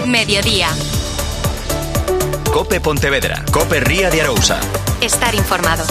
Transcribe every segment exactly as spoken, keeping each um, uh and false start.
Mediodía. Cope Pontevedra, Cope Ría de Arousa. Estar informado.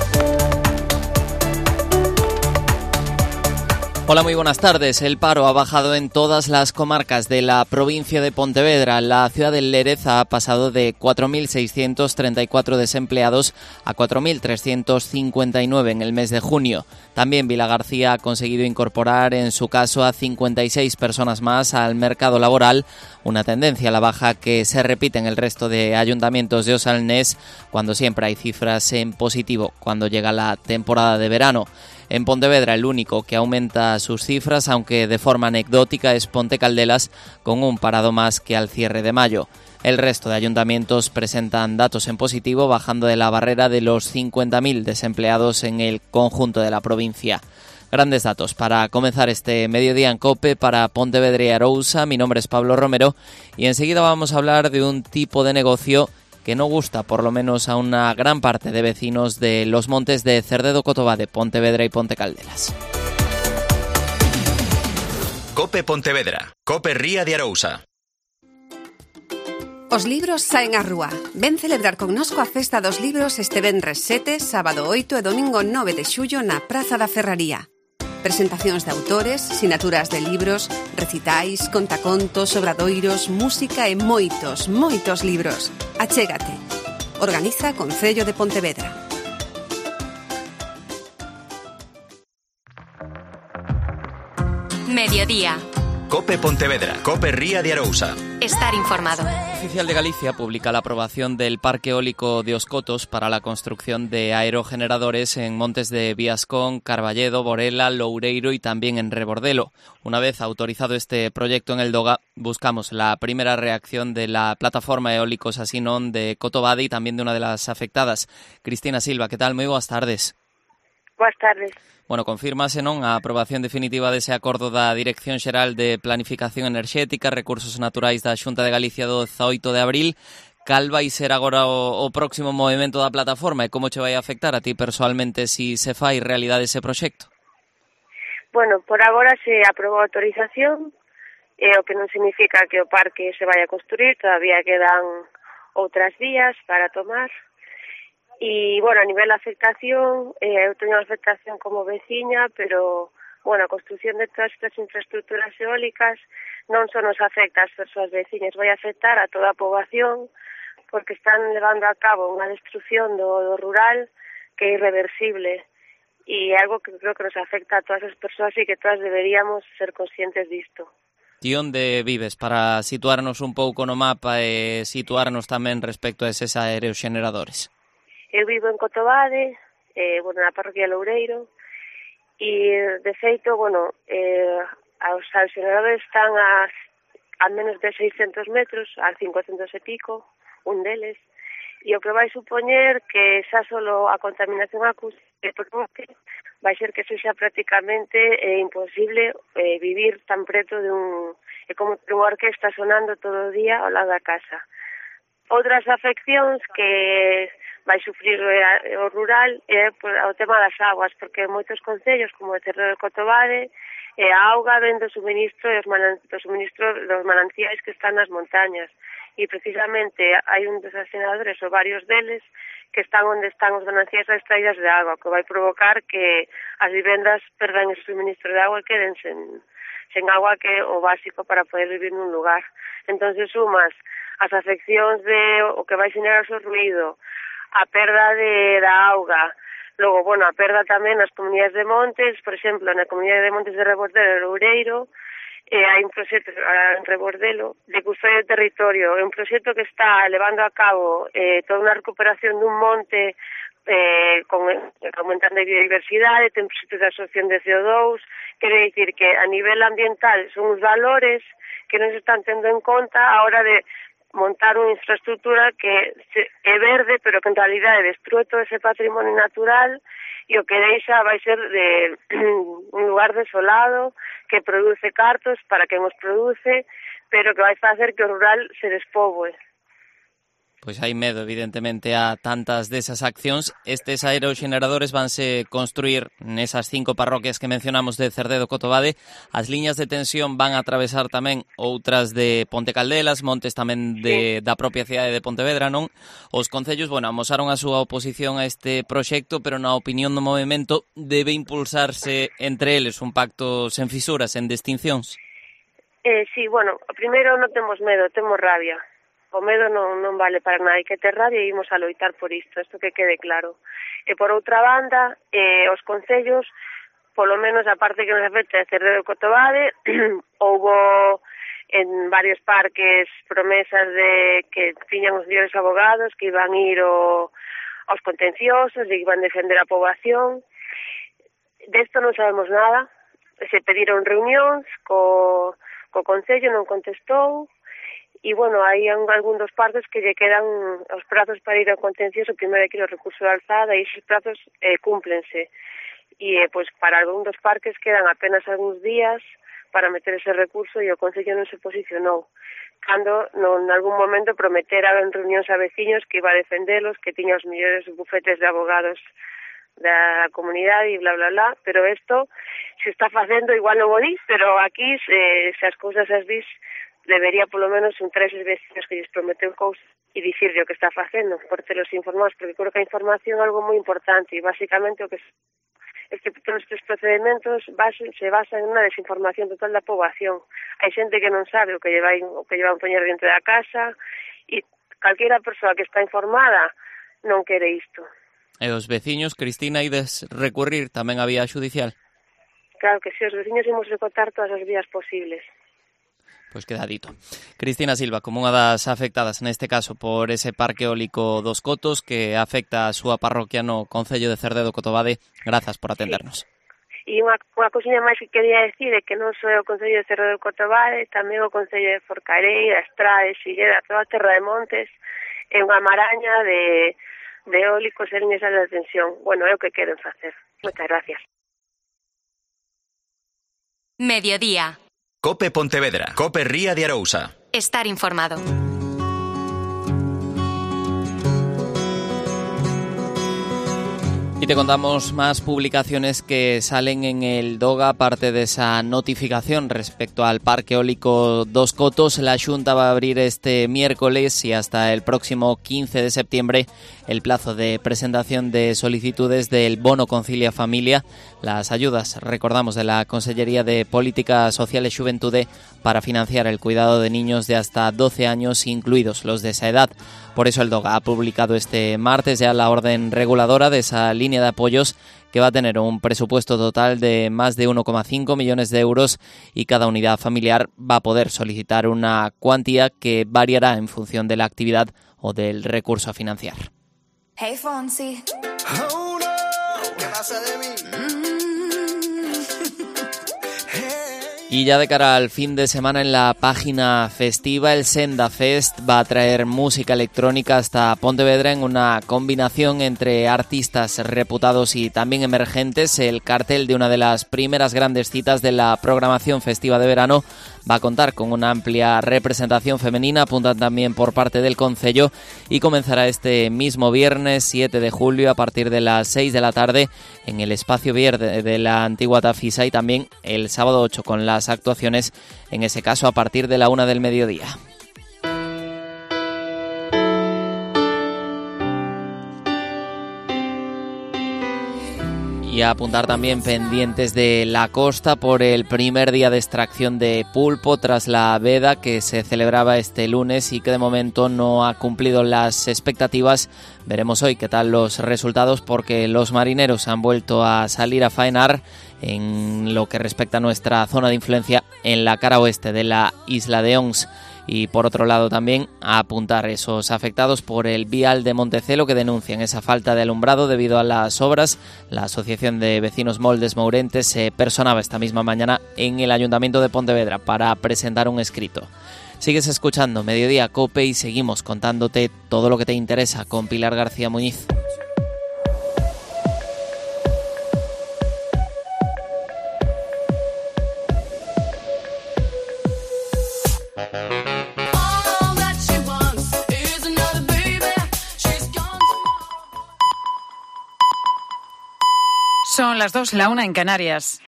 Hola, muy buenas tardes. El paro ha bajado en todas las comarcas de la provincia de Pontevedra. La ciudad de Lérez ha pasado de cuatro mil seiscientos treinta y cuatro desempleados a cuatro mil trescientos cincuenta y nueve en el mes de junio. También Vilagarcía ha conseguido incorporar en su caso a cincuenta y seis personas más al mercado laboral, una tendencia a la baja que se repite en el resto de ayuntamientos de Osalnés, cuando siempre hay cifras en positivo cuando llega la temporada de verano. En Pontevedra el único que aumenta sus cifras, aunque de forma anecdótica, es Ponte Caldelas, con un parado más que al cierre de mayo. El resto de ayuntamientos presentan datos en positivo, bajando de la barrera de los cincuenta mil desempleados en el conjunto de la provincia. Grandes datos para comenzar este mediodía en COPE para Pontevedra y Arousa. Mi nombre es Pablo Romero y enseguida vamos a hablar de un tipo de negocio que no gusta por lo menos a una gran parte de vecinos de los montes de Cerdedo, Cotobade, Pontevedra y Ponte Caldelas. Cope Pontevedra, Cope Ría de Arousa. Os libros saen á rúa. Ven celebrar connosco a Festa dos Libros este venres sete, sábado oito e domingo nove de xullo na Praza da Ferraría. Presentacións de autores, sinaturas de libros, recitais, contacontos, obradoiros, música e moitos, moitos libros. Achégate. Organiza Concello de Pontevedra. Mediodía. Cope Pontevedra, Cope Ría de Arousa. Estar informado. El Oficial de Galicia publica la aprobación del Parque Eólico de Os Cotos para la construcción de aerogeneradores en montes de Viascón, Carballedo, Borela, Loureiro y también en Rebordelo. Una vez autorizado este proyecto en el DOGA, buscamos la primera reacción de la plataforma Eólicos Asinón de Cotobade y también de una de las afectadas. Cristina Silva, ¿qué tal? Moi boas tardes. Boas tardes. Bueno, confírmase non a aprobación definitiva dese acordo da Dirección Xeral de Planificación Enerxética e Recursos Naturais da Xunta de Galicia do dezaoito de abril. Cal vai ser agora o, o próximo movimento da plataforma e como che vai afectar a ti persoalmente si se fai realidade ese proxecto? Bueno, por agora se aprobou a autorización, e o que non significa que o parque se vai a construir, todavía quedan outras vías para tomar. E, bueno, a nivel de afectación, eh, eu teño afectación como veciña, pero, bueno, a construción de todas estas infraestructuras eólicas non só nos afecta ás persoas veciñas, vai afectar a toda a poboación, porque están levando a cabo unha destrucción do, do rural que é irreversible, e é algo que creo que nos afecta a todas as persoas e que todas deberíamos ser conscientes disto. Ti onde vives para situarnos un pouco no mapa e situarnos tamén respecto a eses aeroxeneradores? Eu vivo en Cotobade, eh, bueno, na parroquia de Loureiro, e, de feito, bueno, eh, os aeroxeneradores están a, a menos de seiscentos metros, a cincocentos e pico, un deles, e o que vai supoñer que xa solo a contaminación acústica vai ser que sexa prácticamente eh, imposible eh, vivir tan preto de un... É como unha orquesta sonando todo o día ao lado da casa. Outras afeccións que vai sufrir o rural é o tema das aguas, porque moitos concellos, como o Cerredo de Cotobade, e a auga ven do suministro dos, manan, do suministro dos mananciais que están nas montañas. E precisamente hai un dos asenadores ou varios deles que están onde están os mananciais extraídas de agua, que vai provocar que as vivendas perdan ese suministro de agua e queden sen, sen agua, que é o básico para poder vivir nun lugar. Entón, se sumas as afeccións de o que vai xenerar o ruído, a perda de, da auga, logo, bueno, a perda tamén nas comunidades de montes, por exemplo, na comunidade de montes de Rebordelo e Loureiro, eh, hai un proxecto en Rebordelo de custodia de territorio, é un proxecto que está levando a cabo eh, toda unha recuperación dun monte eh, con, aumentando a biodiversidade, ten proxectos de absorción de C O dos, quere dicir que a nivel ambiental son uns valores que non se están tendo en conta a hora de montar unha infraestructura que é verde, pero que en realidade destrue todo ese patrimonio natural e o que deixa vai ser de un lugar desolado que produce cartos para quen os produce, pero que vai facer que o rural se despoboe. Pois hai medo, evidentemente, a tantas desas accións. Estes aeroxeneradores vanse construir nesas cinco parroquias que mencionamos de Cerdedo, Cotobade. As liñas de tensión van a atravesar tamén outras de Ponte Caldelas, montes tamén de, da propia cidade de Pontevedra, non? Os concellos, bueno, amosaron a súa oposición a este proxecto, pero na opinión do movemento debe impulsarse entre eles un pacto sen fisuras, sen distincións. Eh, sí, bueno, primeiro non temos medo, temos rabia. O medo non, non vale para nada, hai que ter rabia e imos a loitar por isto, isto que quede claro. E por outra banda, eh, os concellos, polo menos a parte que nos afecta de Cerdedo e Cotobade, houbo en varios parques promesas de que tiñan os mellores abogados, que iban ir o, aos contenciosos, e iban defender a poboación. Desto non sabemos nada, se pediron reunións co, co concello, non contestou. E, bueno, hai algún dos partos que lle quedan os prazos para ir ao contencioso, primeiro hai que ir ao recurso de alzada, e esos prazos eh, cúmplense. E, eh, pois, para algún dos parques quedan apenas algúns días para meter ese recurso e o Concello non se posicionou. Cando, no, en algún momento, prometera en reunións a veciños que iba a defendelos, que tiña os mellores bufetes de abogados da comunidade e bla, bla, bla, pero isto se está facendo, igual non o dis, pero aquí, se, se as cousas as dis, debería polo menos juntar esos vecinos que lles prometen cousas e dicirle o que está facendo, por telos informados, porque creo que a información é algo moi importante e basicamente o que es que todos estes procedimentos basen, se basan en unha desinformación total da poboación. Hai xente que non sabe o que lle vai, o que lle van poñer dentro da casa e calquera persoa que está informada non quere isto. E os veciños, Cristina, ides recurrir tamén a vía xudicial? Claro que si, os veciños imos recortar todas as vías posibles. Pois queda dito. Cristina Silva, como unha das afectadas neste caso por ese parque eólico dos Cotos que afecta a súa parroquia no Concello de Cerdedo, Cotobade, grazas por atendernos. Sí. E unha, unha cousiña máis que quería decir é que non só o Concello de Cerdedo, Cotobade, tamén o Concello de Forcareira, Estrade, Silleda, toda a terra de montes, é unha maraña de, de eólicos e liñas de tensión. Bueno, é o que queren facer. Moitas gracias. Mediodía. Cope Pontevedra. Cope Ría de Arousa. Estar informado. Y te contamos más publicaciones que salen en el DOGA, aparte de esa notificación respecto al Parque Eólico Dos Cotos. La Xunta va a abrir este miércoles y hasta el próximo quince de septiembre el plazo de presentación de solicitudes del Bono Concilia Familia, las ayudas, recordamos, de la Consellería de Política Social e Xuventude para financiar el cuidado de niños de hasta doce años, incluidos los de esa edad. Por eso el DOGA ha publicado este martes ya la orden reguladora de esa línea de apoyos que va a tener un presupuesto total de más de uno coma cinco millones de euros y cada unidad familiar va a poder solicitar una cuantía que variará en función de la actividad o del recurso a financiar. Hey Fonsi. Oh no, ¿qué pasa de mí? Mm-hmm. Y ya de cara al fin de semana en la página festiva, el Senda Fest va a traer música electrónica hasta Pontevedra en una combinación entre artistas reputados y también emergentes. El cartel de una de las primeras grandes citas de la programación festiva de verano va a contar con una amplia representación femenina, apuntan también por parte del Concello, y comenzará este mismo viernes siete de julio a partir de las seis de la tarde en el espacio verde de la antigua Tafisa, y también el sábado ocho con las actuaciones, en ese caso a partir de la una del mediodía. Y a apuntar también pendientes de la costa por el primer día de extracción de pulpo tras la veda que se celebraba este lunes y que de momento no ha cumplido las expectativas. Veremos hoy qué tal los resultados, porque los marineros han vuelto a salir a faenar en lo que respecta a nuestra zona de influencia en la cara oeste de la isla de Ons. Y por otro lado también a apuntar esos afectados por el vial de Montecelo que denuncian esa falta de alumbrado debido a las obras. La Asociación de Vecinos Moldes Mourentes se personaba esta misma mañana en el Ayuntamiento de Pontevedra para presentar un escrito. Sigues escuchando Mediodía Cope y seguimos contándote todo lo que te interesa con Pilar García Muñiz. All that she wants is another baby. Son las dos, la una en Canarias.